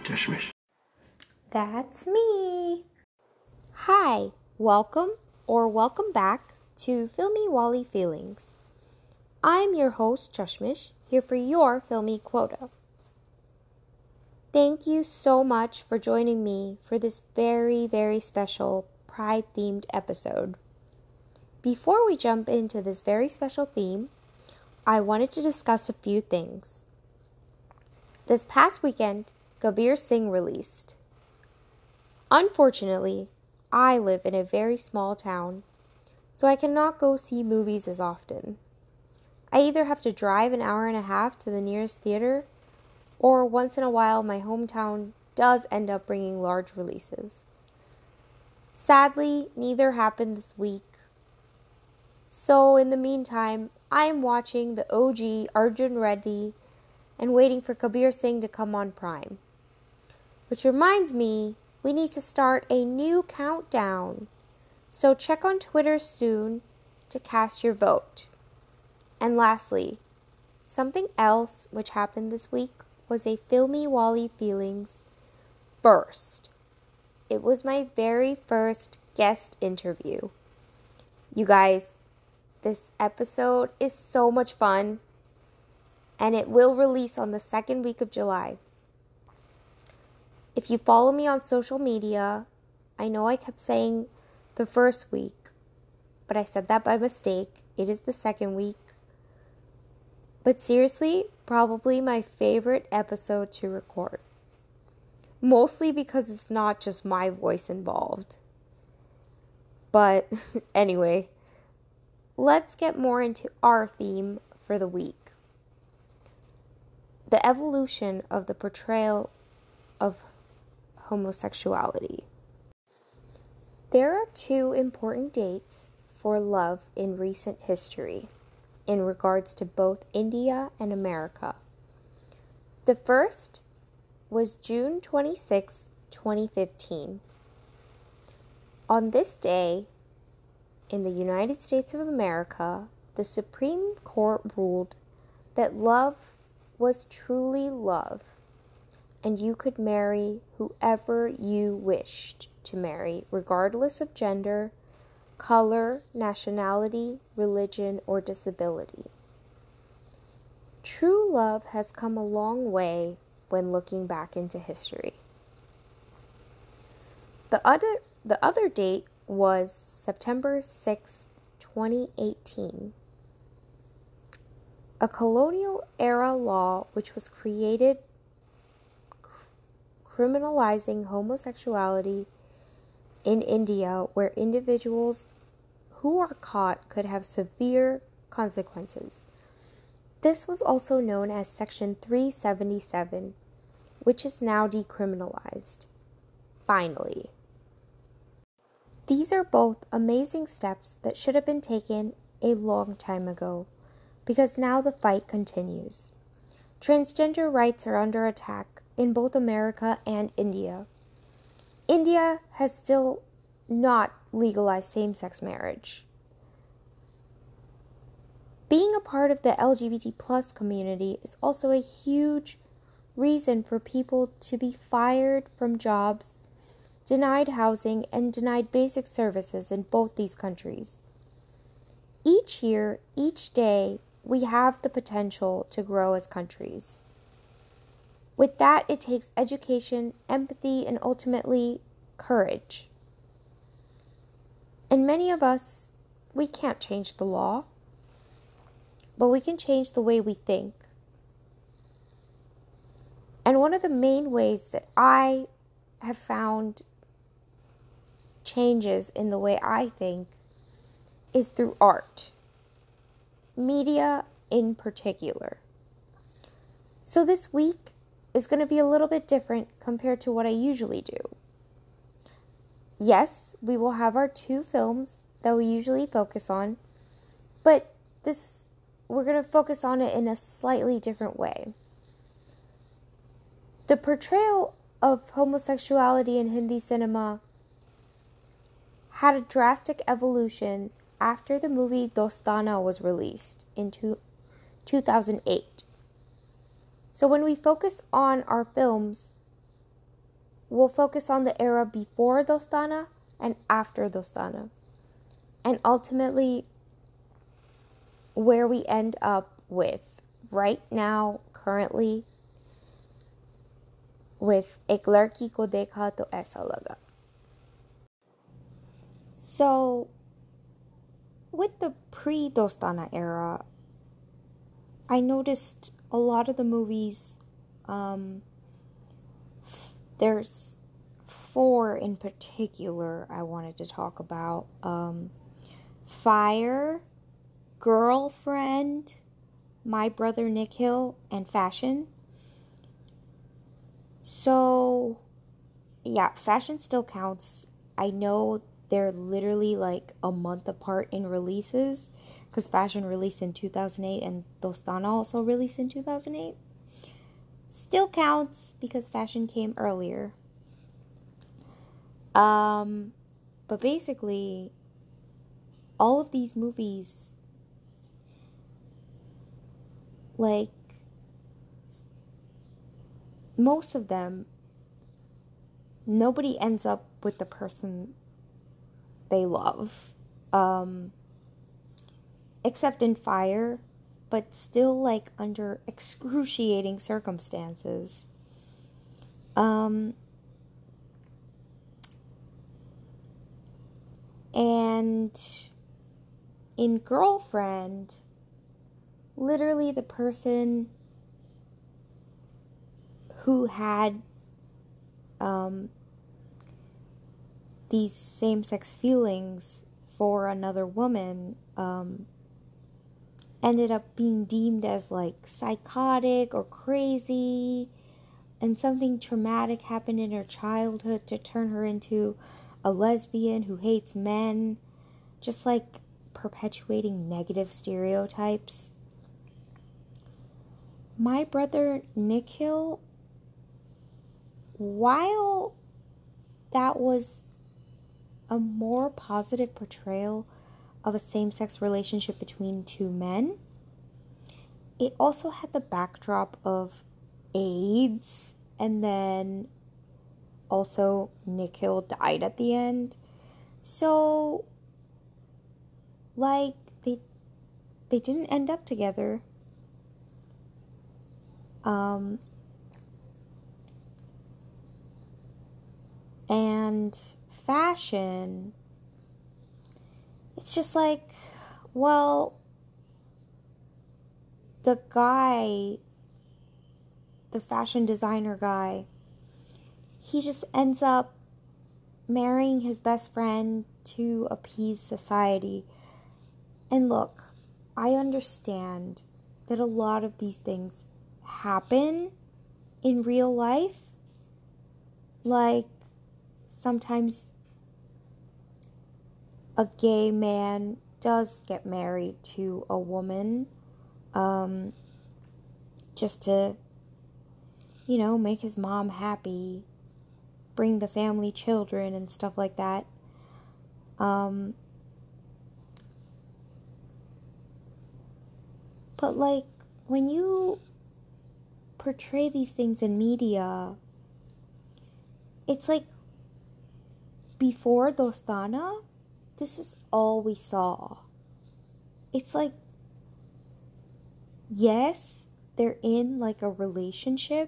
Chashmish. That's me. Hi, welcome or welcome back to Filmy Wally Feelings. I'm your host, Chashmish, here for your filmy quota. Thank you so much for joining me for this very, very special Pride-themed episode. Before we jump into this very special theme, I wanted to discuss a few things. This past weekend, Kabir Singh released. Unfortunately, I live in a very small town, so I cannot go see movies as often. I either have to drive an hour and a half to the nearest theater, or once in a while my hometown does end up bringing large releases. Sadly, neither happened this week. So in the meantime, I am watching the OG Arjun Reddy and waiting for Kabir Singh to come on Prime. Which reminds me, we need to start a new countdown. So check on Twitter soon to cast your vote. And lastly, something else which happened this week was a Filmy Wally Feelings first. It was my very first guest interview. You guys, this episode is so much fun, and it will release on the second week of July. If you follow me on social media, I know I kept saying the first week, but I said that by mistake. It is the second week. But seriously, probably my favorite episode to record. Mostly because it's not just my voice involved. But anyway, let's get more into our theme for the week. The evolution of the portrayal of homosexuality. There are two important dates for love in recent history in regards to both India and America. The first was June 26, 2015. On this day, in the United States of America, the Supreme Court ruled that love was truly love, and you could marry whoever you wished to marry, regardless of gender, color, nationality, religion, or disability. True love has come a long way when looking back into history. The other date was September 6, 2018. A colonial-era law which was created criminalizing homosexuality in India, where individuals who are caught could have severe consequences. This was also known as Section 377, which is now decriminalized. Finally. These are both amazing steps that should have been taken a long time ago, because now the fight continues. Transgender rights are under attack in both America and India. India has still not legalized same-sex marriage. Being a part of the LGBT plus community is also a huge reason for people to be fired from jobs, denied housing, and denied basic services in both these countries. Each year, each day, we have the potential to grow as countries. With that, it takes education, empathy, and ultimately, courage. And many of us, we can't change the law, but we can change the way we think. And one of the main ways that I have found changes in the way I think is through art. Media in particular. So this week is going to be a little bit different compared to what I usually do. Yes, we will have our two films that we usually focus on, but we're going to focus on it in a slightly different way. The portrayal of homosexuality in Hindi cinema had a drastic evolution after the movie Dostana was released in 2008. So when we focus on our films, we'll focus on the era before Dostana and after Dostana. And ultimately, where we end up with right now, currently, with Ek Larki Ko Dekha To Aisa Laga. So, with the pre-Dostana era, I noticed a lot of the movies, there's 4 in particular I wanted to talk about. Fire, Girlfriend, My Brother Nikhil, and Fashion. So, yeah, Fashion still counts. I know they're literally like a month apart in releases, because Fashion released in 2008 and Dostana also released in 2008. Still counts because Fashion came earlier. But basically, all of these movies, like, most of them, nobody ends up with the person they love. Except in Fire, but still, like, under excruciating circumstances. And in Girlfriend, literally the person who had these same-sex feelings for another woman ended up being deemed as like psychotic or crazy, and something traumatic happened in her childhood to turn her into a lesbian who hates men, just like perpetuating negative stereotypes. My Brother Nikhil, while that was a more positive portrayal of a same-sex relationship between 2 men, it also had the backdrop of AIDS, and then also Nikhil died at the end. So, like, they didn't end up together. And Fashion, it's just like, well, the guy, the fashion designer guy, he just ends up marrying his best friend to appease society. And look, I understand that a lot of these things happen in real life. Like, sometimes a gay man does get married to a woman, just to, make his mom happy, bring the family children and stuff like that. But, like, when you portray these things in media, it's like, before Dostana, this is all we saw. It's like, yes, they're in, like, a relationship,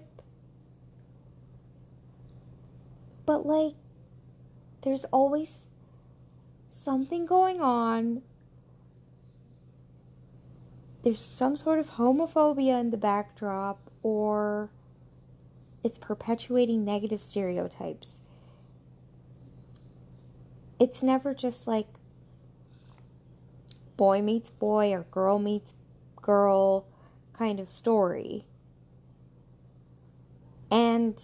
but, like, there's always something going on. There's some sort of homophobia in the backdrop, or it's perpetuating negative stereotypes. It's never just like boy meets boy or girl meets girl kind of story. And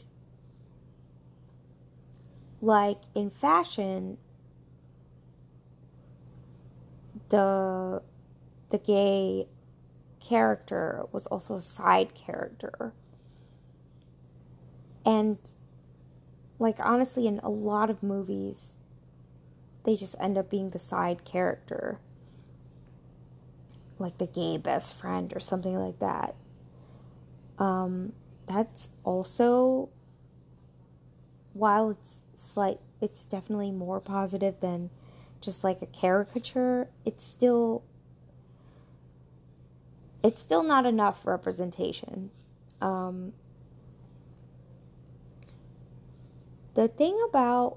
like in Fashion, the gay character was also a side character. And like honestly, in a lot of movies, they just end up being the side character, like the gay best friend or something like that. That's also while it's definitely more positive than just like a caricature, it's still not enough representation. The thing about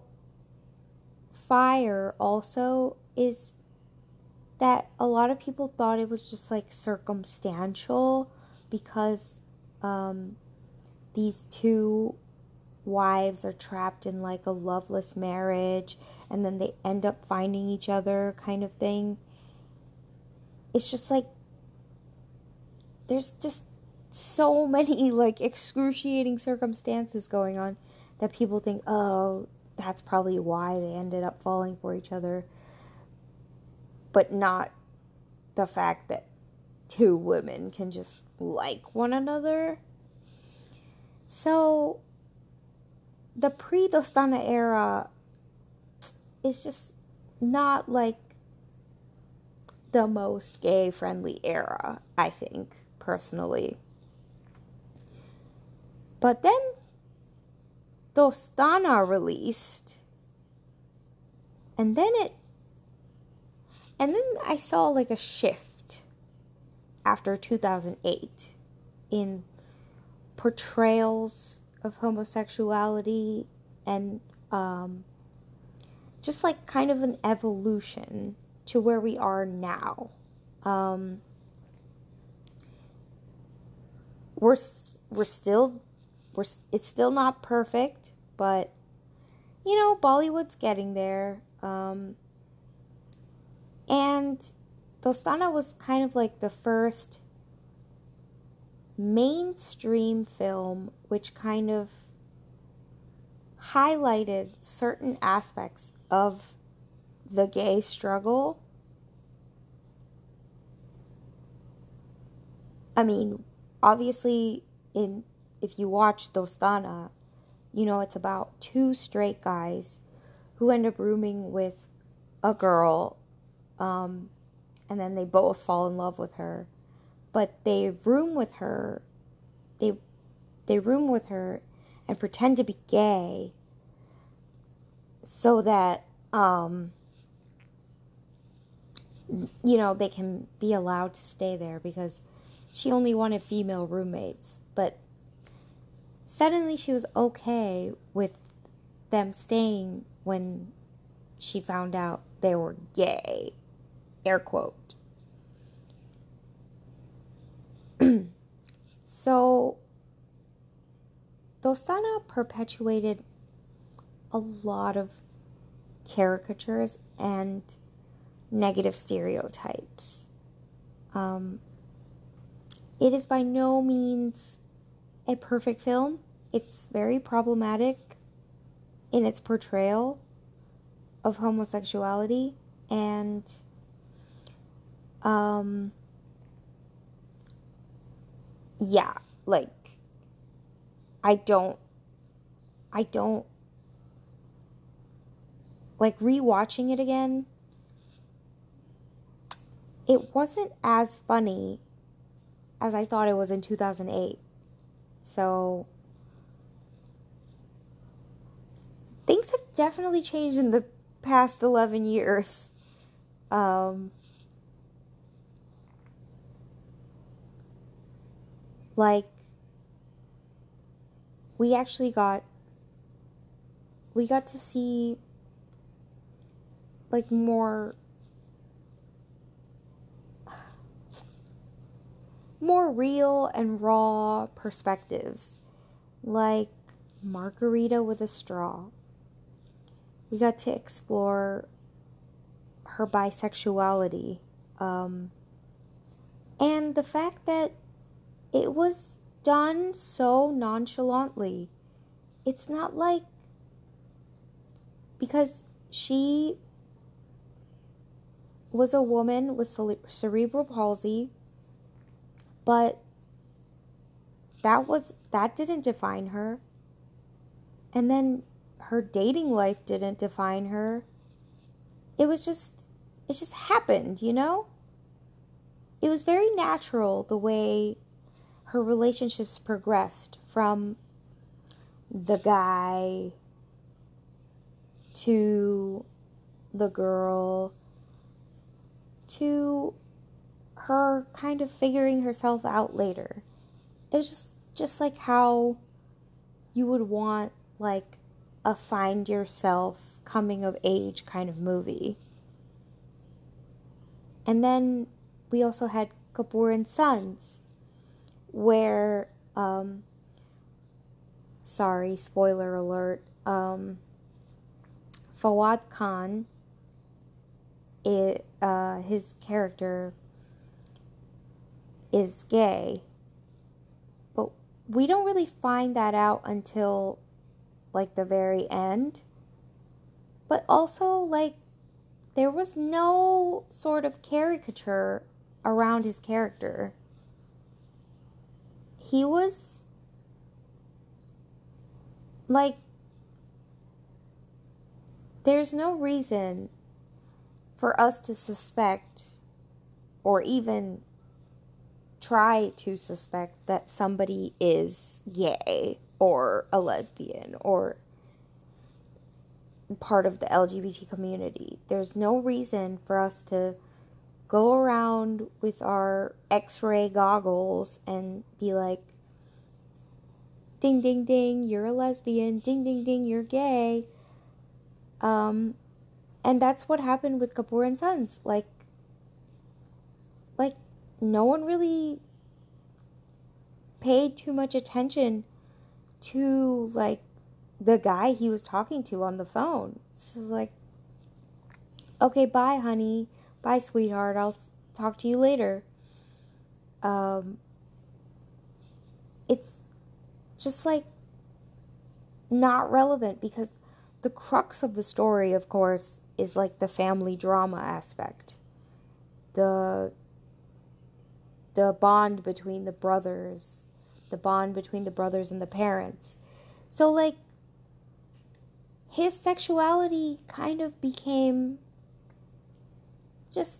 Fire also is that a lot of people thought it was just like circumstantial because these two wives are trapped in like a loveless marriage and then they end up finding each other kind of thing. It's just like there's just so many like excruciating circumstances going on that people think, oh, that's probably why they ended up falling for each other, but not the fact that two women can just like one another. So the pre-Dostana era is just not like the most gay-friendly era, I think, personally. But then Dostana released, and then I saw like a shift after 2008 in portrayals of homosexuality and just like kind of an evolution to where we are now. It's still not perfect, but you know, Bollywood's getting there. And Dostana was kind of like the first mainstream film which kind of highlighted certain aspects of the gay struggle. I mean, obviously, if you watch Dostana, you know it's about two straight guys who end up rooming with a girl, and then they both fall in love with her. But they room with her and pretend to be gay so that you know, they can be allowed to stay there because she only wanted female roommates. But suddenly she was okay with them staying when she found out they were gay. Air quote. So, Dostana perpetuated a lot of caricatures and negative stereotypes. It is by no means a perfect film. It's very problematic in its portrayal of homosexuality, and yeah, like I don't like rewatching it again. It wasn't as funny as I thought it was in 2008. So things have definitely changed in the past 11 years. Like, we got to see like more real and raw perspectives, like Margarita with a Straw. We got to explore her bisexuality, and the fact that it was done so nonchalantly. It's not like, because she was a woman with cerebral palsy, but that didn't define her. And then her dating life didn't define her. It just happened, you know? It was very natural the way her relationships progressed, from the guy to the girl to her kind of figuring herself out later. It was just like how you would want like a find yourself coming of age kind of movie. And then we also had Kapoor and Sons, where sorry, spoiler alert, Fawad Khan, his character is gay, but we don't really find that out until like the very end. But also, like, there was no sort of caricature around his character. He was like, there's no reason for us to suspect or even try to suspect that somebody is gay or a lesbian or part of the LGBT community. There's no reason for us to go around with our X-ray goggles and be like, ding ding ding, you're a lesbian, ding ding ding, you're gay. And that's what happened with Kapoor and Sons. Like no one really paid too much attention to like the guy he was talking to on the phone. It's just like, okay, bye honey, bye sweetheart, I'll talk to you later. It's just like not relevant, because the crux of the story, of course, is like the family drama aspect. The bond between the brothers, the bond between the brothers and the parents. So like his sexuality kind of became just,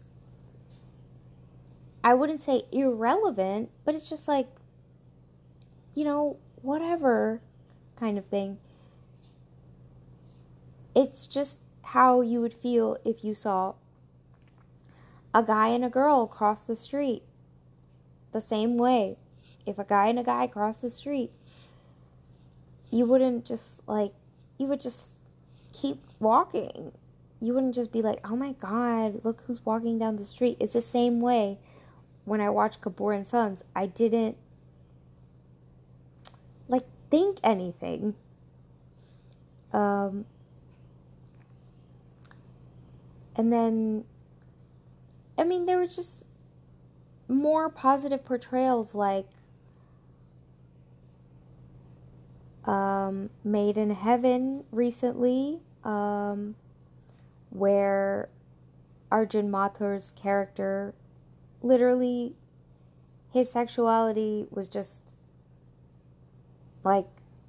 I wouldn't say irrelevant, but it's just like, you know, whatever kind of thing. It's just how you would feel if you saw a guy and a girl cross the street. The same way. If a guy and a guy cross the street, you wouldn't just like, you would just keep walking. You wouldn't just be like, oh my god, look who's walking down the street. It's the same way when I watched Kapoor and Sons. I didn't like think anything. And then, I mean, there were just more positive portrayals, like Made in Heaven recently, where Arjun Mathur's character, literally, his sexuality was just like,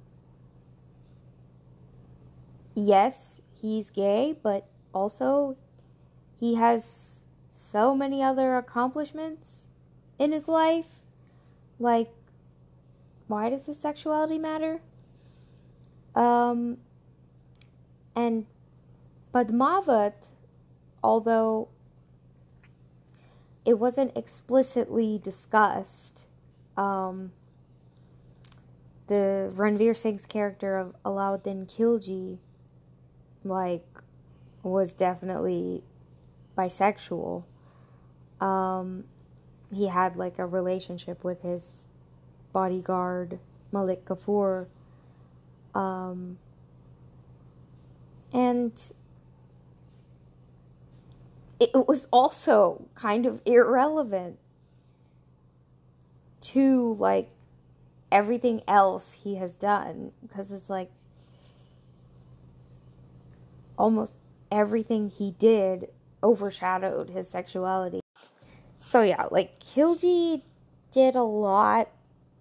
yes, he's gay, but also he has so many other accomplishments in his life. Like, why does his sexuality matter? And Padmavat, although it wasn't explicitly discussed, the Ranveer Singh's character of Alauddin Khilji, like, was definitely bisexual. He had like a relationship with his bodyguard Malik Kapoor, and it was also kind of irrelevant to like everything else he has done, because it's like almost everything he did overshadowed his sexuality. So yeah, like Khilji did a lot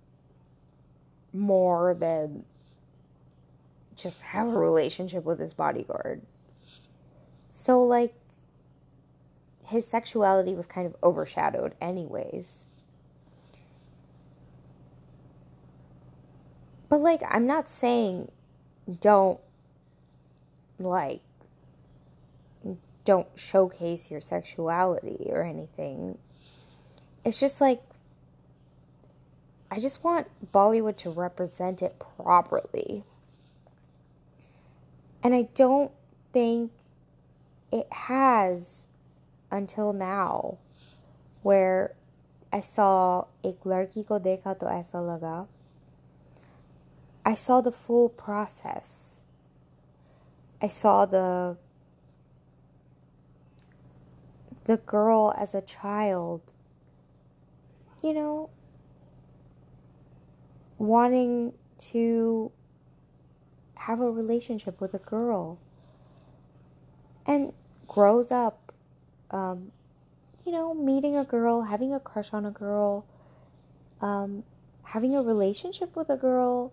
more than just have a relationship with his bodyguard. So like his sexuality was kind of overshadowed anyways. But like, I'm not saying don't like don't showcase your sexuality or anything. It's just like, I just want Bollywood to represent it properly. And I don't think it has until now, where I saw Ek Ladki Ko Dekha To Aisa Laga. I saw the full process. I saw the girl as a child, you know, wanting to have a relationship with a girl, and grows up, you know, meeting a girl, having a crush on a girl, having a relationship with a girl,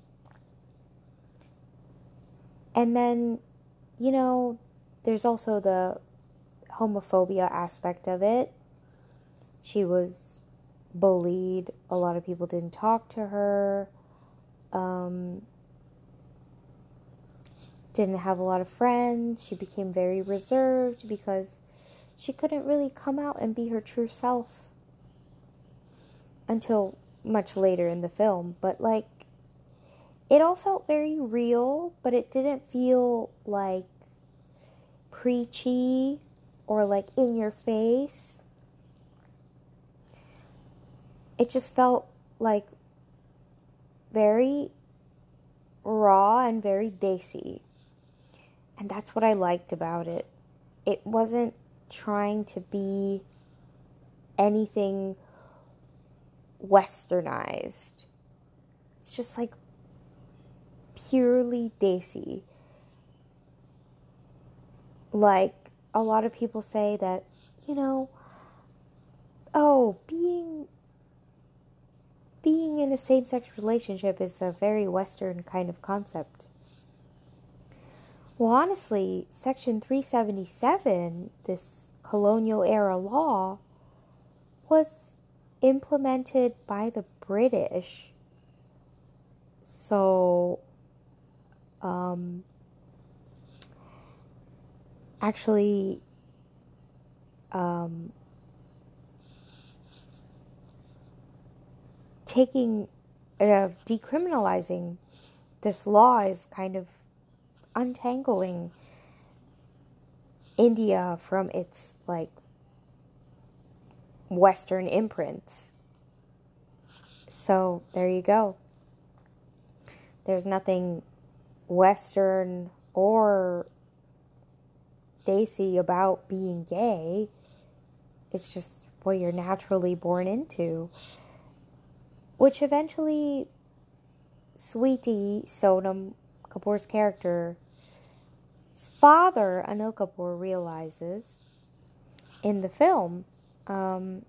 and then, you know, there's also the homophobia aspect of it. She was bullied. A lot of people didn't talk to her. Didn't have a lot of friends. She became very reserved because she couldn't really come out and be her true self until much later in the film. But like, it all felt very real, but it didn't feel like preachy or like in your face. It just felt like very raw and very desi. And that's what I liked about it. It wasn't trying to be anything westernized. It's just like purely desi. Like, a lot of people say that, you know, oh, being in a same-sex relationship is a very Western kind of concept. Well, honestly, Section 377, this colonial-era law, was implemented by the British. So, actually, decriminalizing this law is kind of untangling India from its, like, Western imprints. So, there you go. There's nothing Western or desi about being gay. It's just what you're naturally born into. Which eventually, Sweetie, Sonam Kapoor's character's father, Anil Kapoor, realizes in the film. But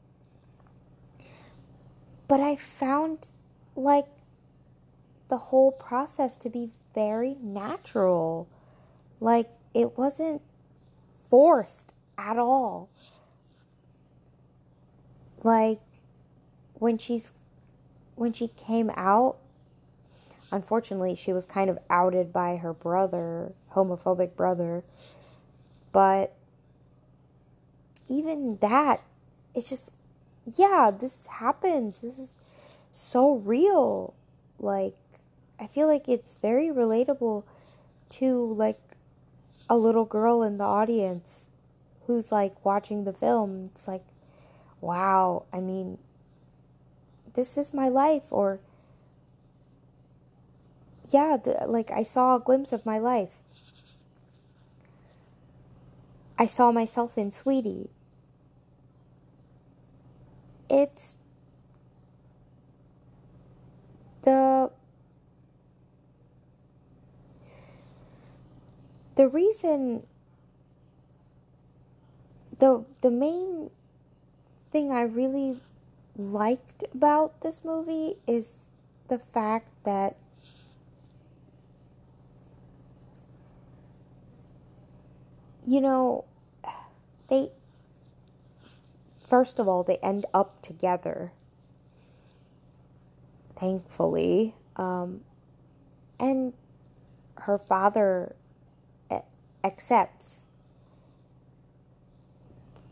I found, like, the whole process to be very natural. Like, it wasn't forced at all. Like, when she came out, unfortunately, she was kind of outed by her brother, homophobic brother. But even that, it's just, yeah, this happens. This is so real. Like, I feel like it's very relatable to, like, a little girl in the audience who's, like, watching the film. It's like, wow, I mean, this is my life. Or, yeah, like, I saw a glimpse of my life. I saw myself in Sweetie. It's the reason, the main thing I really liked about this movie is the fact that you know, they, first of all, they end up together, thankfully, and her father accepts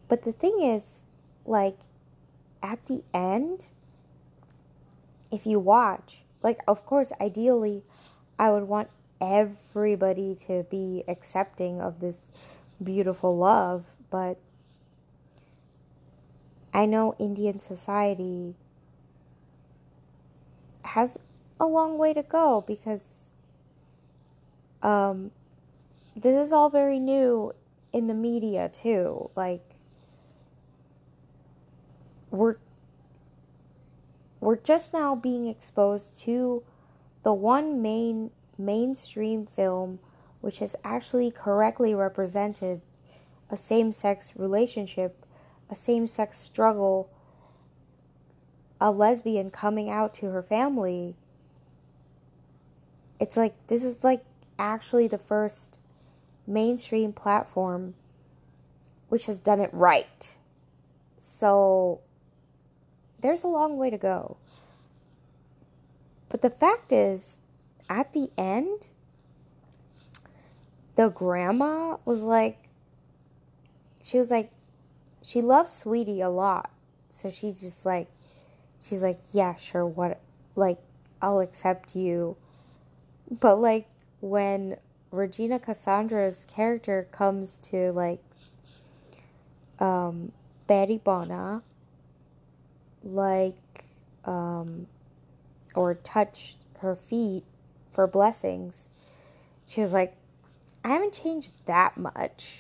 But the thing is, like, at the end, if you watch, like, of course, ideally, I would want everybody to be accepting of this beautiful love, but I know Indian society has a long way to go because this is all very new in the media too. Like, we're just now being exposed to the one mainstream film which has actually correctly represented a same-sex relationship, a same-sex struggle, a lesbian coming out to her family. It's like, this is like actually the first mainstream platform which has done it right. So there's a long way to go. But the fact is, at the end, the grandma was like, she loves Sweetie a lot. So she's like, yeah, sure, what, like, I'll accept you. But, like, when Regina Cassandra's character comes to, like, Betty Bona, like, or touch her feet for blessings, she was like, I haven't changed that much.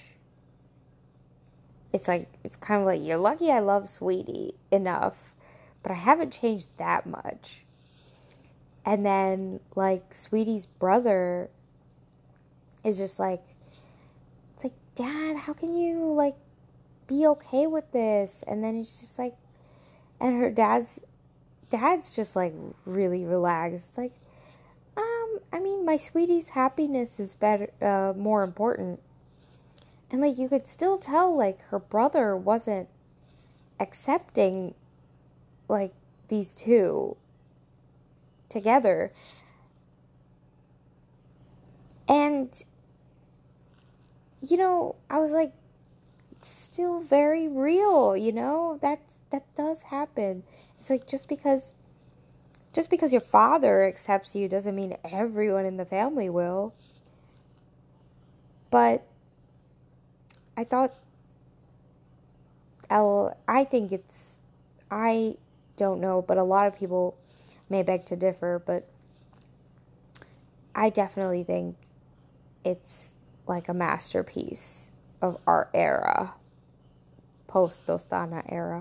It's like, it's kind of like, you're lucky I love Sweetie enough, but I haven't changed that much. And then, like, Sweetie's brother is just like, it's like, Dad, how can you, like, be okay with this? And then it's just like, and her dad's just, like, really relaxed. It's like, I mean, my Sweetie's happiness is better, more important. And, like, you could still tell, like, her brother wasn't accepting, like, these two together. And, you know, I was like, it's still very real, you know? That does happen. It's like, just because your father accepts you doesn't mean everyone in the family will. But I thought, I don't know, but a lot of people may beg to differ, but I definitely think it's like a masterpiece of our era, post-Dostana era.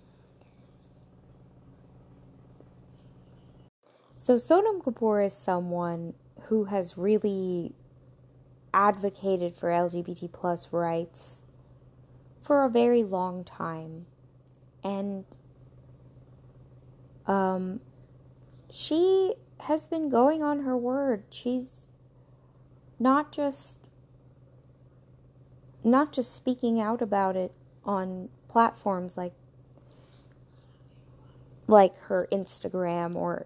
So Sonam Kapoor is someone who has really advocated for LGBT plus rights for a very long time. And she has been going on her word. She's not just speaking out about it on platforms like her Instagram or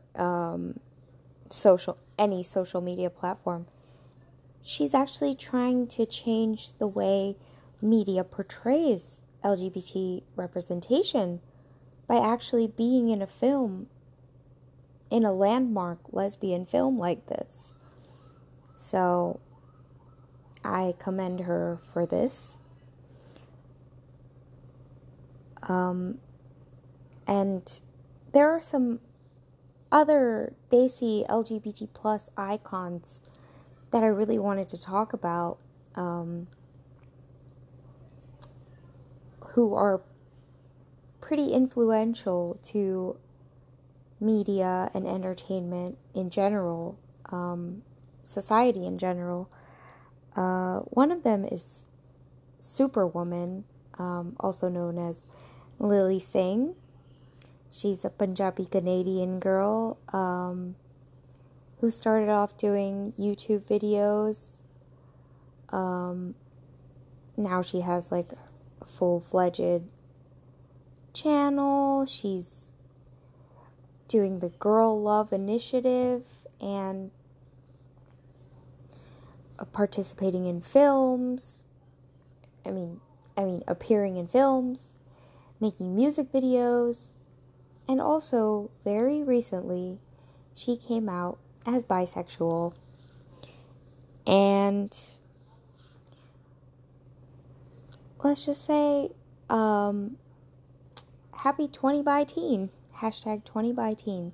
any social media platform. She's actually trying to change the way media portrays LGBT representation by actually being in a film, in a landmark lesbian film like this. So I commend her for this. And there are some other Desi LGBT plus icons that I really wanted to talk about, who are pretty influential to media and entertainment in general, society in general. One of them is Superwoman, also known as Lilly Singh. She's a Punjabi Canadian girl who started off doing YouTube videos. Now she has like a full-fledged channel. She's doing the Girl Love Initiative and participating in films. I mean, appearing in films, making music videos, and also, very recently, she came out as bisexual. And let's just say, happy 20 by teen. Hashtag 20 by teen.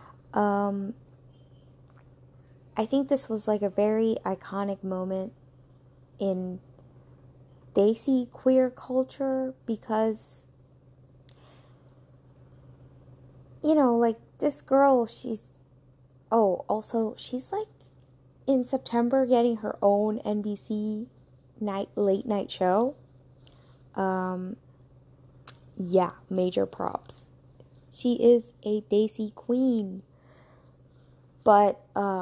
I think this was like a very iconic moment in Desi queer culture because, like this girl, she's like in September getting her own NBC late night show. Yeah, major props. She is a Desi queen. But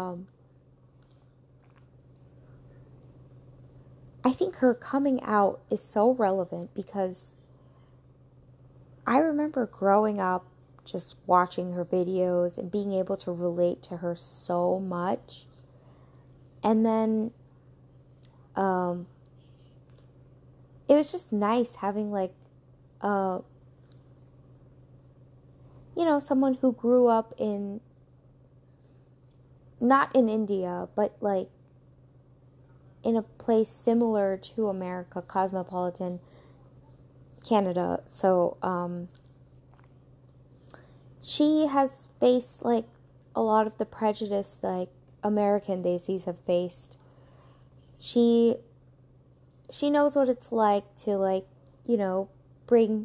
I think her coming out is so relevant because I remember growing up just watching her videos and being able to relate to her so much. And then it was just nice having like someone who grew up in, not in India, but like in a place similar to America, cosmopolitan Canada. So she has faced like a lot of the prejudice like American Desis have faced. She knows what it's like to like, bring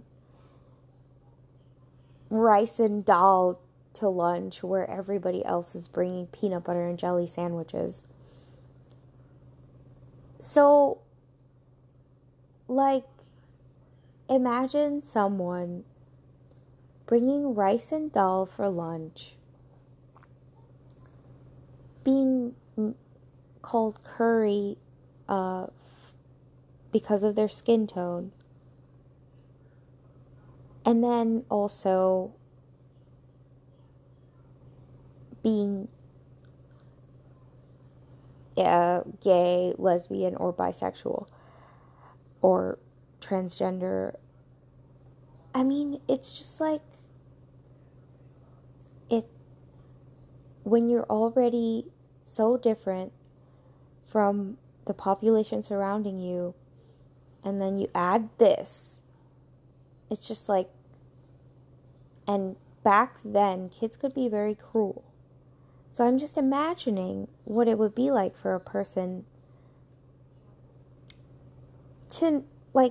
rice and dal to lunch where everybody else is bringing peanut butter and jelly sandwiches. So, like, imagine someone bringing rice and dal for lunch, being called curry because of their skin tone, and then also being gay, lesbian, or bisexual, or transgender. I mean, it's just like, when you're already so different from the population surrounding you, and then you add this, it's just like, and back then, kids could be very cruel. So I'm just imagining what it would be like for a person to, like,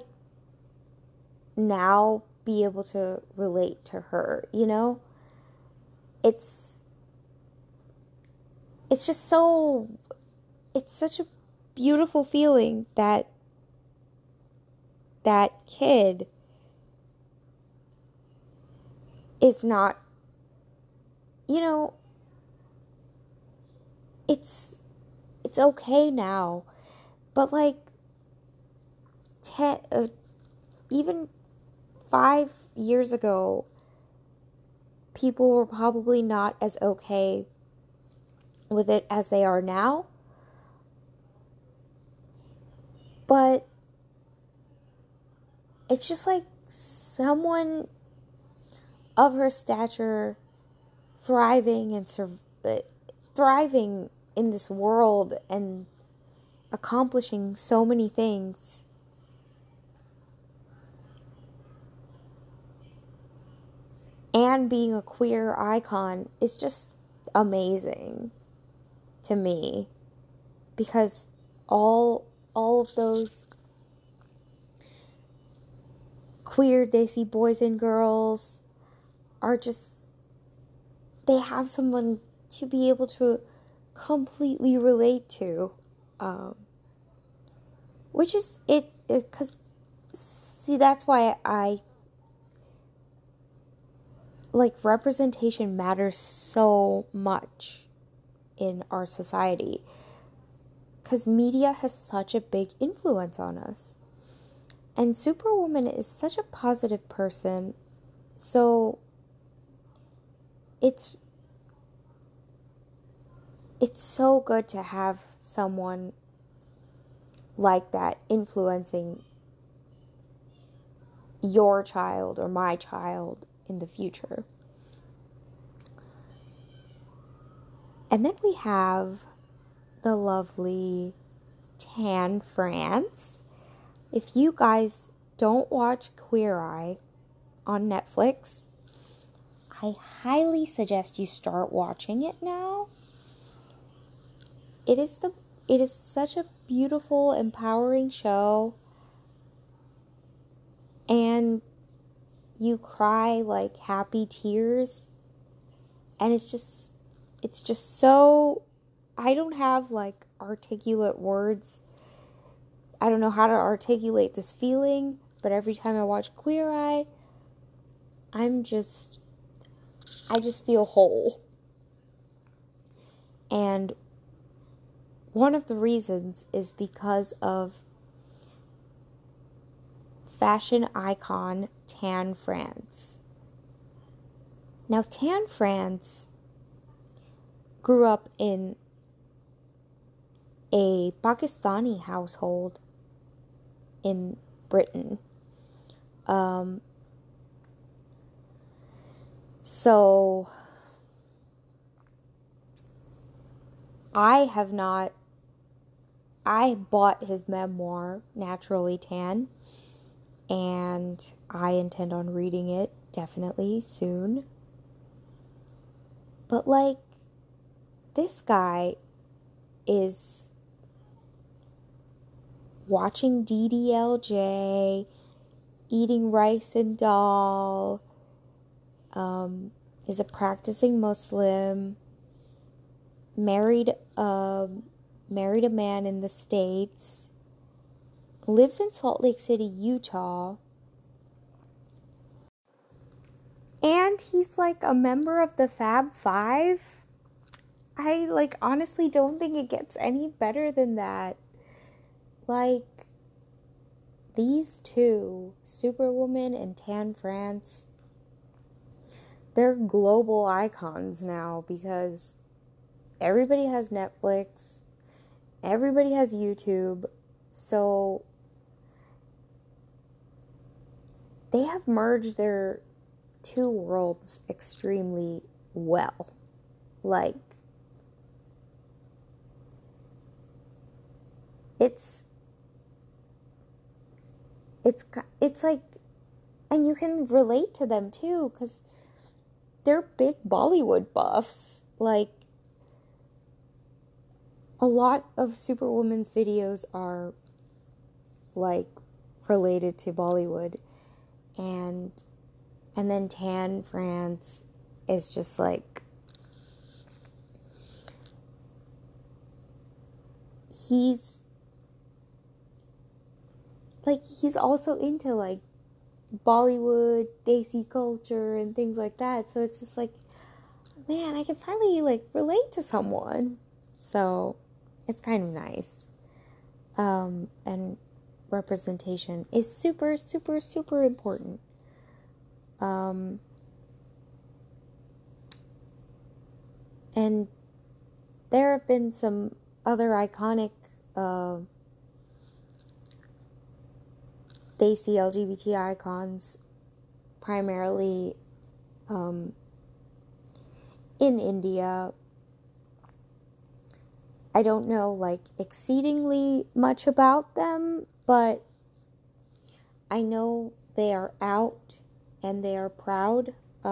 now be able to relate to her, It's just so, it's such a beautiful feeling that kid is not, it's okay now, but like 10, even 5 years ago, people were probably not as okay with it as they are now. But it's just like someone of her stature thriving in this world and accomplishing so many things. And being a queer icon is just amazing to me, because all of those queer Desi boys and girls are just, they have someone to be able to completely relate to, which is it, because see, that's why I like representation matters so much in our society, because media has such a big influence on us. And Superwoman is such a positive person, so it's so good to have someone like that influencing your child or my child in the future. And then we have the lovely Tan France. If you guys don't watch Queer Eye on Netflix, I highly suggest you start watching it now. It is such a beautiful, empowering show, and you cry like happy tears, and it's just so, I don't have like articulate words. I don't know how to articulate this feeling, but every time I watch Queer Eye, I just feel whole. And one of the reasons is because of fashion icon Tan France. Now, Tan France grew up in a Pakistani household in Britain. So I bought his memoir, Naturally Tan, and I intend on reading it definitely soon. But like, this guy is watching DDLJ, eating rice and dal, is a practicing Muslim, married a man in the States, lives in Salt Lake City, Utah, and he's like a member of the Fab Five. I like honestly don't think it gets any better than that. Like, these two, Superwoman and Tan France, they're global icons now because everybody has Netflix, everybody has YouTube, so they have merged their two worlds extremely well. Like, it's like, and you can relate to them too, because they're big Bollywood buffs. Like, a lot of Superwoman's videos are like related to Bollywood, and then Tan France is just like, he's also into like Bollywood, Desi culture and things like that. So it's just like, man, I can finally like relate to someone. So it's kind of nice. And representation is super, super, super important. And there have been some other iconic Desi LGBT icons, primarily in India. I don't know like exceedingly much about them, but I know they are out and they are proud.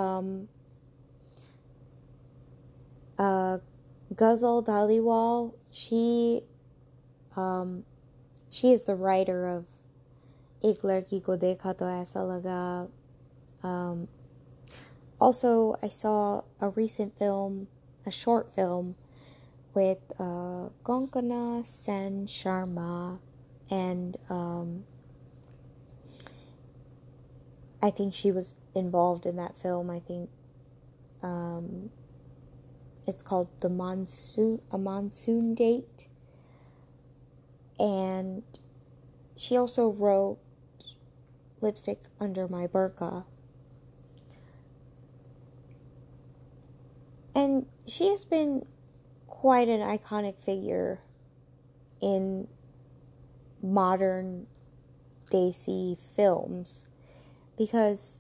Ghazal Dhaliwal, she is the writer of Ek Ladki Ko Dekha To Aisa Laga. Also, I saw a recent film, a short film, with Konkona Sen Sharma, and I think she was involved in that film. I think it's called A Monsoon Date, and she also wrote Lipstick Under My Burqa. And she has been quite an iconic figure in modern Desi films. because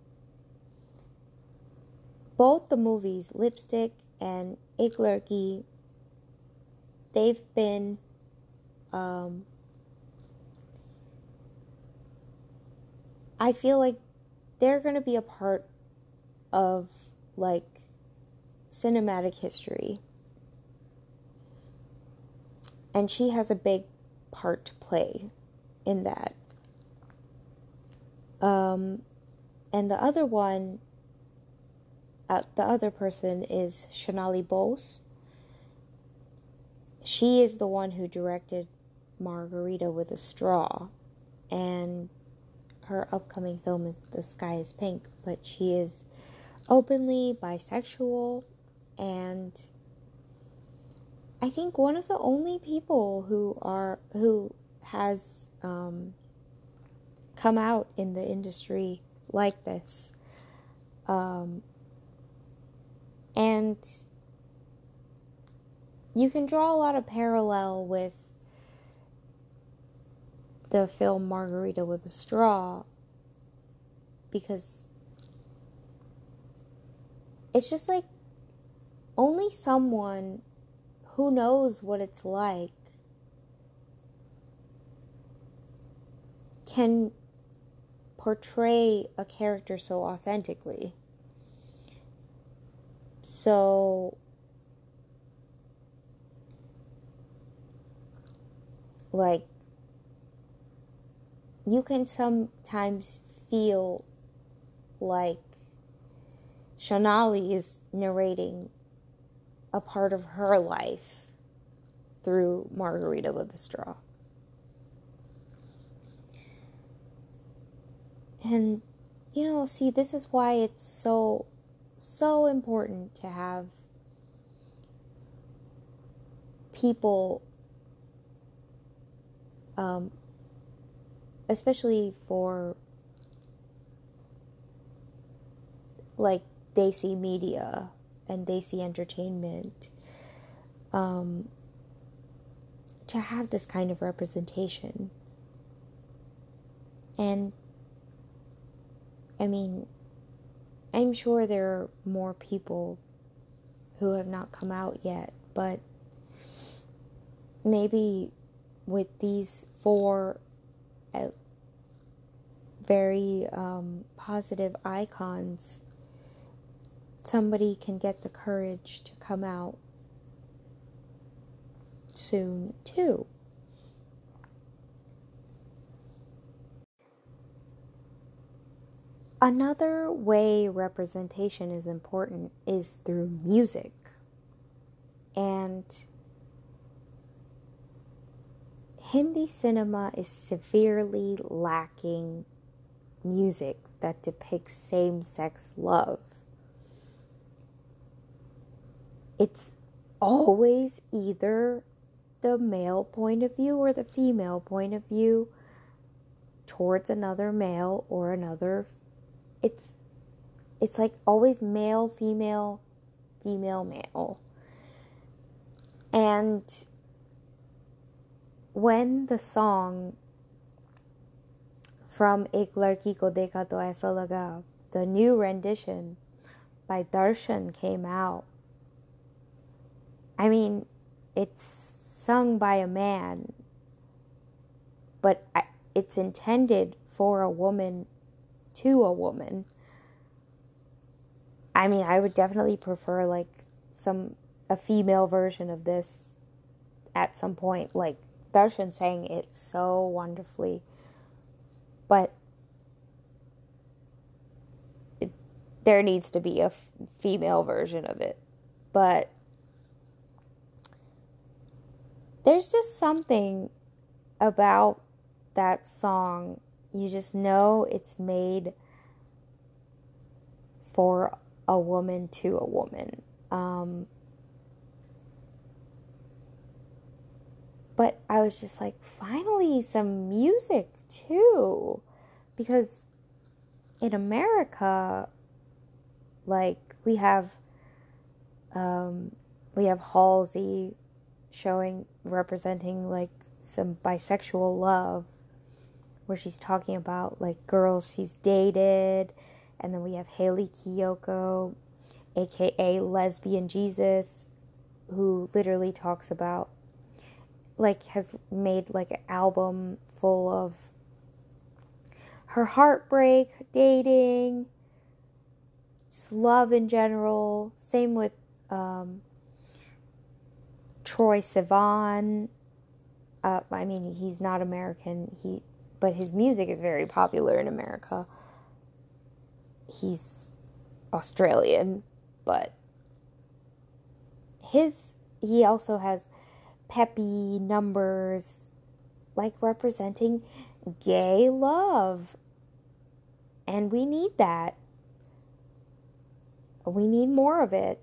both the movies, Lipstick and Ek Ladki, they've been I feel like they're going to be a part of like cinematic history. And she has a big part to play in that. And the other one, the other person is Shonali Bose. She is the one who directed Margarita with a Straw. And her upcoming film is The Sky is Pink. But she is openly bisexual, and I think one of the only people who has come out in the industry like this. And you can draw a lot of parallel with the film Margarita with a Straw, because it's just like only someone who knows what it's like can portray a character so authentically. So, like, you can sometimes feel like Shonali is narrating a part of her life through Margarita with a Straw. And, see, this is why it's so important to have people, especially for, like, Desi Media and Desi Entertainment, to have this kind of representation. And I mean, I'm sure there are more people who have not come out yet, but maybe with these 4 very positive icons, somebody can get the courage to come out soon too. Another way representation is important is through music. And Hindi cinema is severely lacking music that depicts same-sex love. It's always either the male point of view or the female point of view towards another male or another. It's like always male, female, female, male. And when the song from Ek Ladki Ko Dekha To Aisa Laga, the new rendition by Darshan, came out, I mean, it's sung by a man, but it's intended for a woman to a woman. I mean, I would definitely prefer like a female version of this at some point. Like Darshan sang it so wonderfully, but there needs to be a female version of it. But there's just something about that song. You just know it's made for a woman to a woman. But I was just like, finally some music too. Because in America, like we have Halsey representing like some bisexual love where she's talking about like girls she's dated. And then we have Hayley Kiyoko, aka Lesbian Jesus, who literally talks about, like, has made like an album full of her heartbreak, dating, just love in general. Same with Troye Sivan. I mean, he's not American, but his music is very popular in America. He's Australian, but he also has peppy numbers, like representing gay love. And we need that. We need more of it.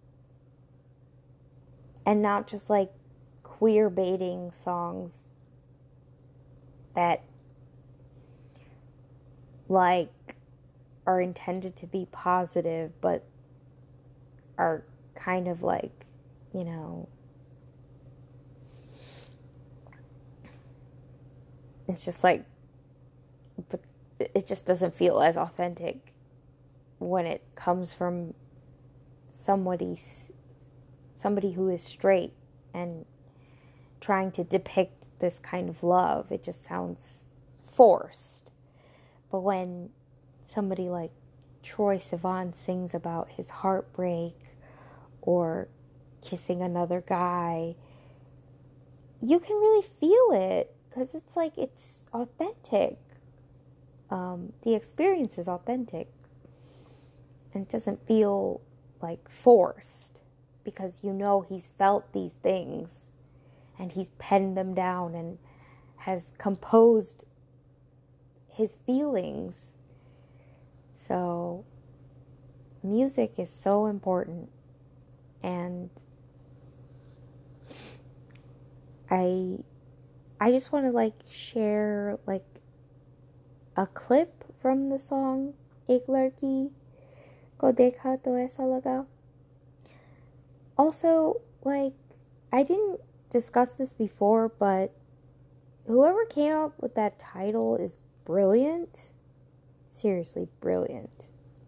And not just like queer baiting songs that like are intended to be positive but are kind of like, you know, it's just like, but it just doesn't feel as authentic when it comes from somebody who is straight and trying to depict this kind of love. It just sounds forced. But when somebody like Troye Sivan sings about his heartbreak or kissing another guy, you can really feel it because it's like it's authentic. The experience is authentic and it doesn't feel like forced because you know he's felt these things and he's penned them down and has composed his feelings. So music is so important, and I just want to like share like a clip from the song Ek Ladki Ko Dekha To Aisa Laga. Also, like, I didn't discuss this before, but whoever came up with that title is brilliant. Seriously, brilliant.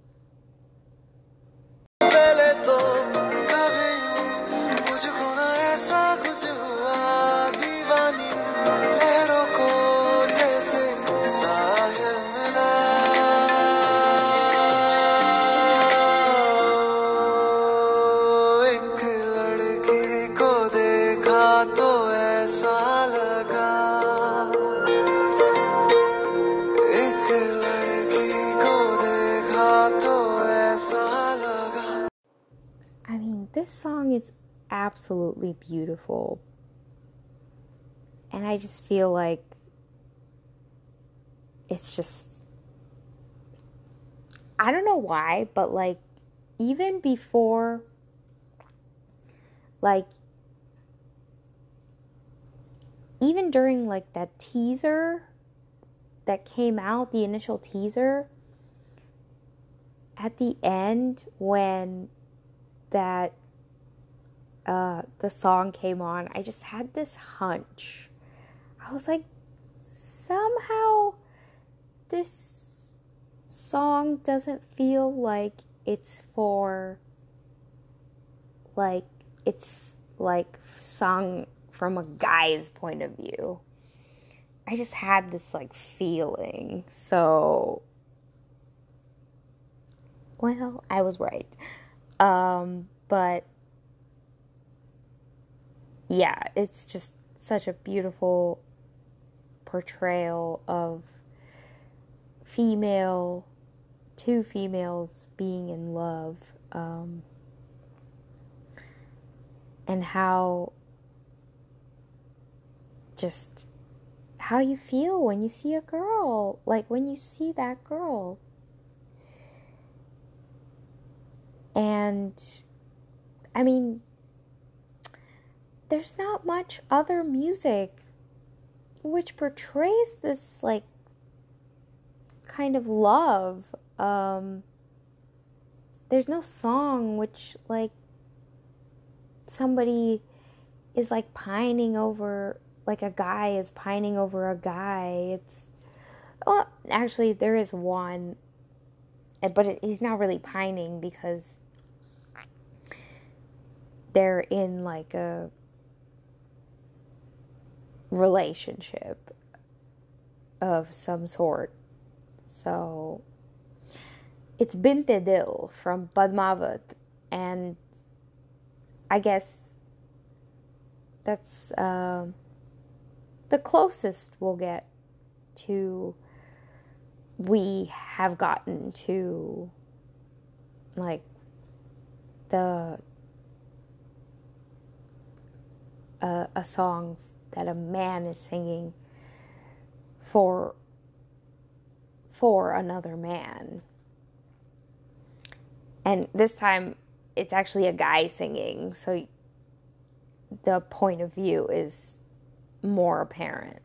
I mean, this song is absolutely beautiful. And I just feel like it's just, I don't know why, but like even before, like even during like that teaser that came out, the initial teaser, at the end when that the song came on, I just had this hunch. I was like, somehow this song doesn't feel like it's for, like, it's like sung from a guy's point of view. I just had this like feeling. So, well, I was right. But yeah, it's just such a beautiful portrayal of two females being in love, and how you feel when you see a girl, like when you see that girl. And I mean, there's not much other music which portrays this like kind of love. There's no song which like somebody is like pining over, like a guy is pining over a guy. It's Well, actually, there is one, but he's not really pining because they're in like a relationship of some sort. So it's Binte Dil from Padmavat, and I guess that's the closest we'll get to we have gotten to like the a song that a man is singing for another man. And this time it's actually a guy singing, so the point of view is more apparent.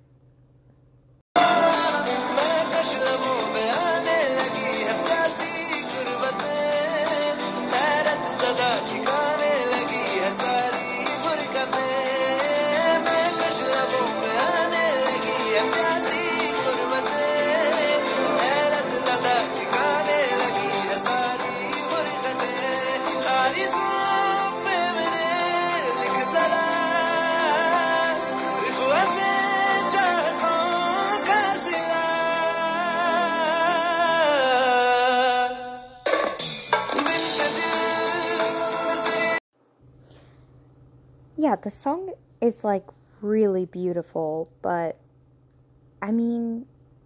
Yeah, the song is like really beautiful, but I mean,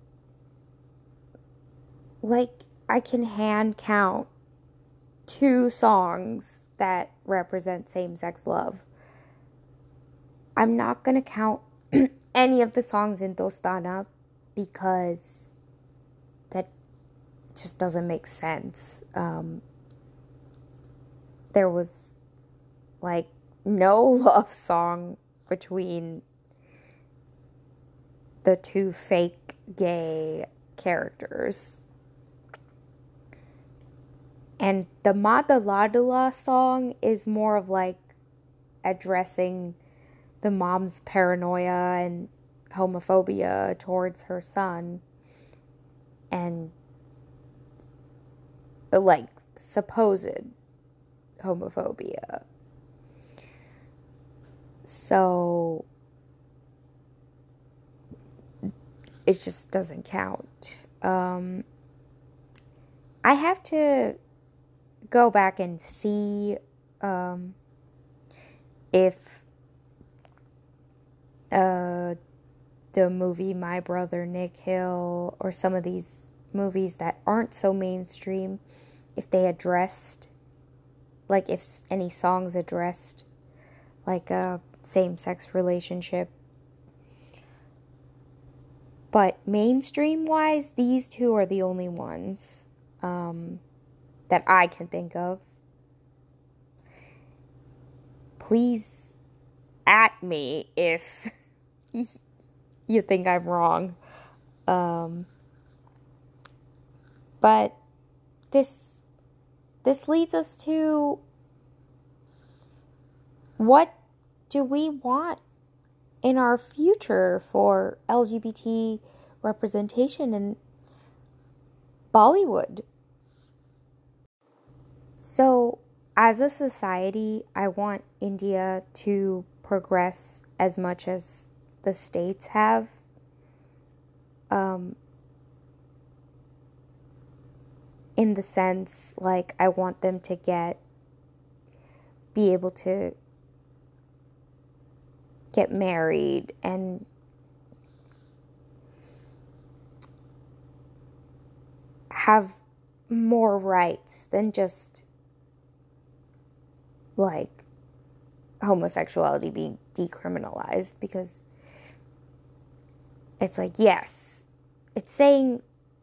like I can hand count 2 songs that represent same-sex love. I'm not gonna count any of the songs in Dostana because that just doesn't make sense. There was like no love song between the 2 fake gay characters. And the Madaladula song is more of like addressing the mom's paranoia and homophobia towards her son and like supposed homophobia. So it just doesn't count. I have to go back and see if the movie My Brother Nikhil or some of these movies that aren't so mainstream, if they addressed, like if any songs addressed like a same-sex relationship. But mainstream wise, these 2 are the only ones that I can think of. Please at me if you think I'm wrong. But this leads us to, what do we want in our future for LGBT representation in Bollywood? So, as a society, I want India to progress as much as the States have. In the sense, like, I want them to be able to get married and have more rights than just like homosexuality being decriminalized, because it's like, yes, it's saying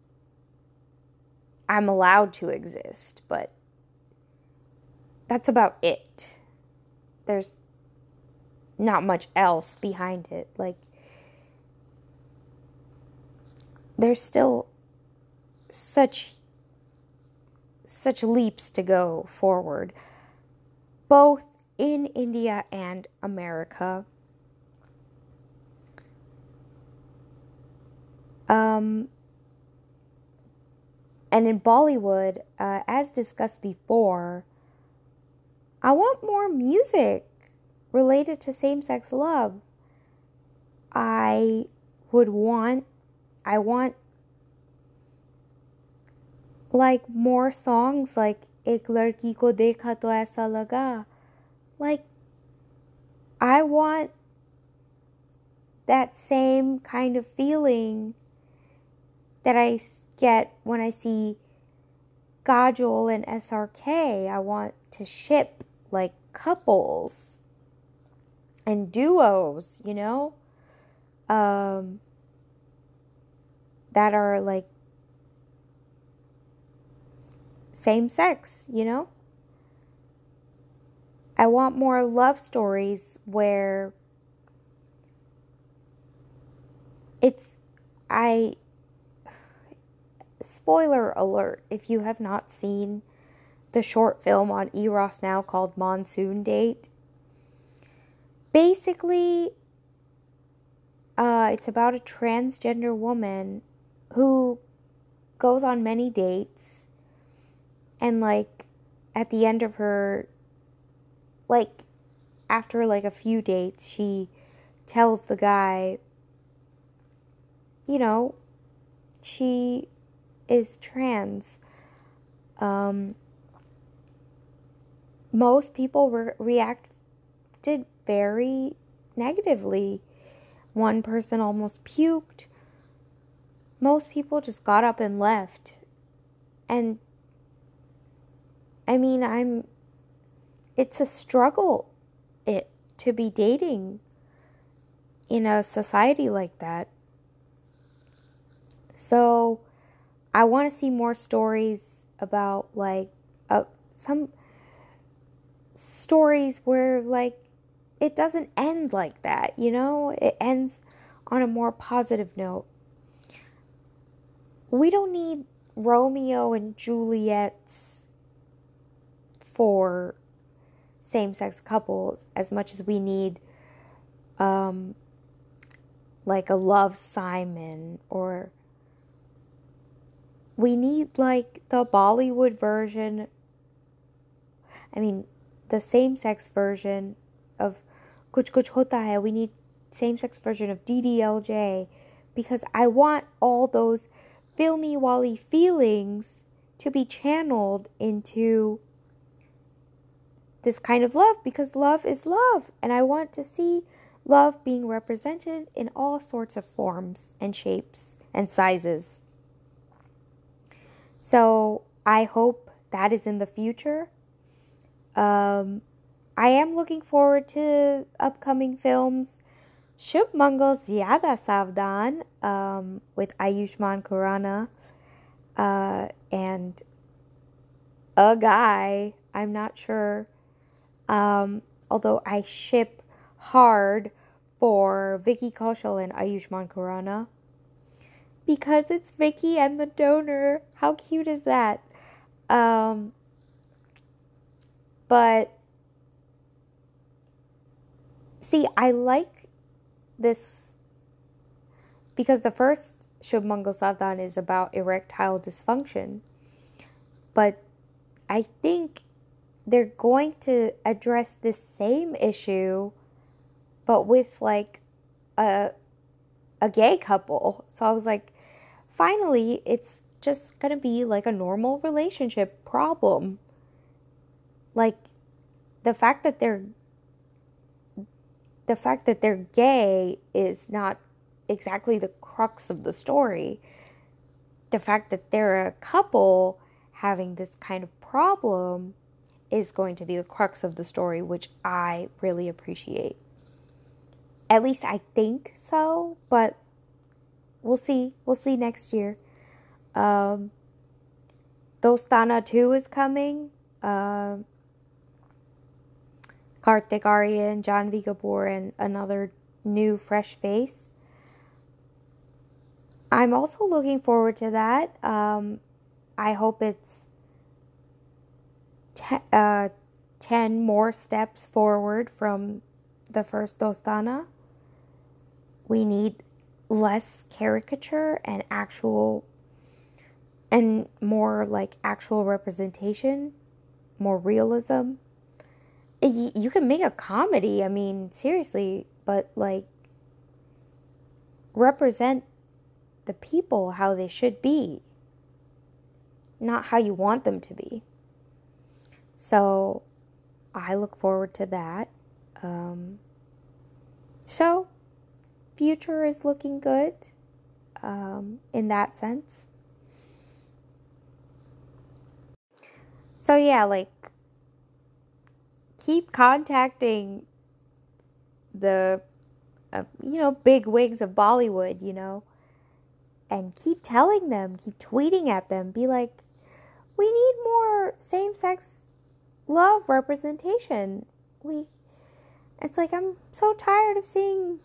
I'm allowed to exist, but that's about it. There's not much else behind it. Like, there's still such leaps to go forward, both in India and America. And in Bollywood, as discussed before, I want more music related to same-sex love. I want like more songs like Ek Ladki Ko Dekha To Aisa Laga. Like, I want that same kind of feeling that I get when I see Kajol and SRK. I want to ship like couples and duos, that are like same sex, I want more love stories where spoiler alert, if you have not seen the short film on Eros Now called Monsoon Date. Basically, it's about a transgender woman who goes on many dates, and like at the end of her, like after like a few dates, she tells the guy, she is trans. Most people reacted very negatively. One person almost puked. Most people just got up and left. And I mean, it's a struggle to be dating in a society like that. So I want to see more stories about like some stories where like it doesn't end like that, it ends on a more positive note. We don't need Romeo and Juliet's for same-sex couples as much as we need like a Love, Simon, or we need like the Bollywood version, the same-sex version of Kuch Kuch Hota Hai. We need same-sex version of DDLJ, because I want all those filmy Wally feelings to be channeled into this kind of love, because love is love, and I want to see love being represented in all sorts of forms and shapes and sizes. So I hope that is in the future. I am looking forward to upcoming films. Shubh Mangal Zyada Savdhan with Ayushmann Khurrana and a guy, I'm not sure. Although I ship hard for Vicky Kaushal and Ayushmann Khurrana, because it's Vicky and the donor. How cute is that? But see, I like this because the first Shubh Mangal Savdhan is about erectile dysfunction, but I think they're going to address this same issue, but with like a gay couple. So I was like, finally, it's just gonna be like a normal relationship problem. Like the fact that they're gay is not exactly the crux of the story. The fact that they're a couple having this kind of problem is going to be the crux of the story, which I really appreciate. At least I think so, but we'll see. We'll see next year. Dostana 2 is coming. Kartik Aaryan, Janhvi Kapoor, and another new fresh face. I'm also looking forward to that. I hope it's 10 more steps forward from the first Dostana. We need less caricature and actual and more like actual representation, more realism. You can make a comedy, I mean, seriously, but like represent the people how they should be, not how you want them to be. So I look forward to that. So future is looking good in that sense. So yeah, like keep contacting the big wigs of Bollywood, and keep telling them, keep tweeting at them, be like, we need more same-sex love representation. It's like, I'm so tired of seeing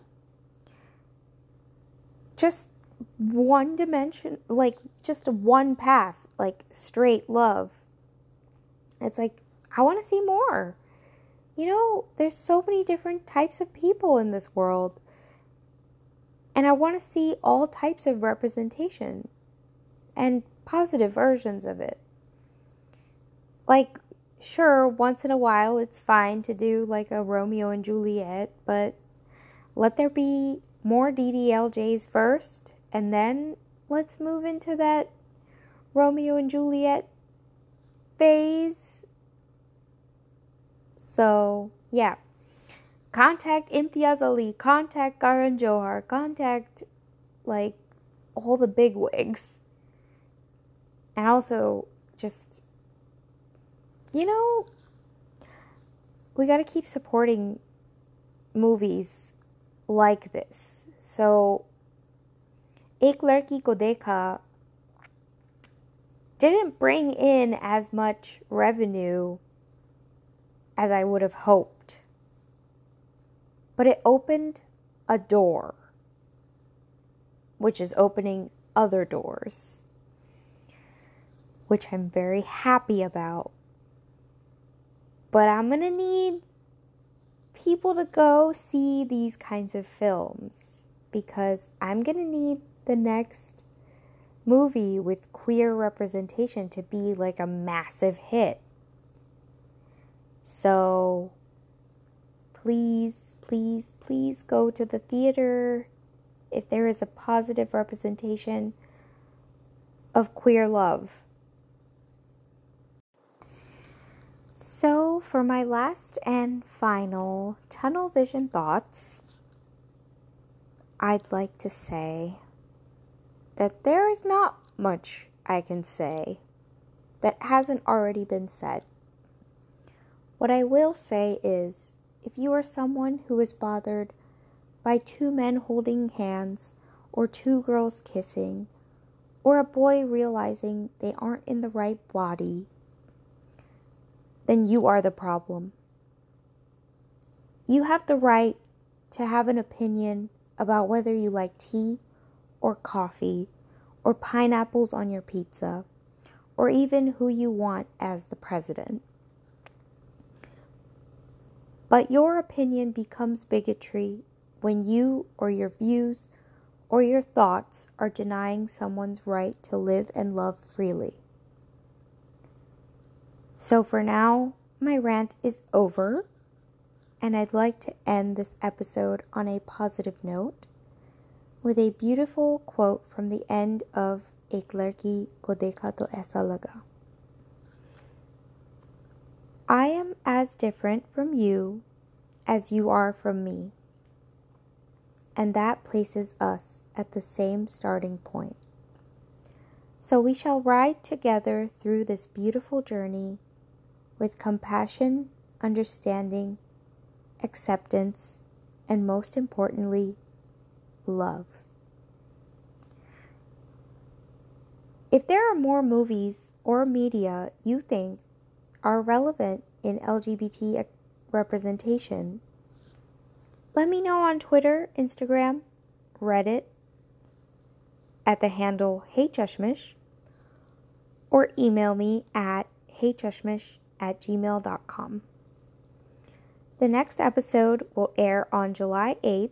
just one dimension, like just one path, like straight love. It's like, I want to see more. There's so many different types of people in this world. And I want to see all types of representation and positive versions of it. Like, sure, once in a while it's fine to do like a Romeo and Juliet, but let there be more DDLJs first, and then let's move into that Romeo and Juliet phase. So, yeah. Contact Imtiaz Ali, contact Karan Johar, contact like all the big wigs. And also just, we got to keep supporting movies like this. So, Ek Ladki Ko Dekha didn't bring in as much revenue as I would have hoped. But it opened a door, which is opening other doors, which I'm very happy about. But I'm going to need people to go see these kinds of films, because I'm going to need the next movie with queer representation to be like a massive hit. So please, please, please go to the theater if there is a positive representation of queer love. So for my last and final tunnel vision thoughts, I'd like to say that there is not much I can say that hasn't already been said. What I will say is, if you are someone who is bothered by two men holding hands, or two girls kissing, or a boy realizing they aren't in the right body, then you are the problem. You have the right to have an opinion about whether you like tea or coffee or pineapples on your pizza, or even who you want as the president. But your opinion becomes bigotry when you or your views or your thoughts are denying someone's right to live and love freely. So for now, my rant is over, and I'd like to end this episode on a positive note with a beautiful quote from the end of Ek Ladki Ko Dekha To Aisa Laga. I am as different from you as you are from me, and that places us at the same starting point. So we shall ride together through this beautiful journey with compassion, understanding, acceptance, and most importantly, love. If there are more movies or media you think are relevant in LGBT representation, let me know on Twitter, Instagram, Reddit, at the handle HeyChushmish, or email me at heychushmish@gmail.com. The next episode will air on July 8th,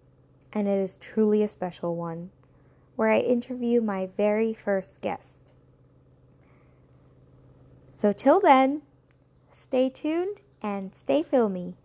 and it is truly a special one, where I interview my very first guest. So till then, stay tuned and stay filmy.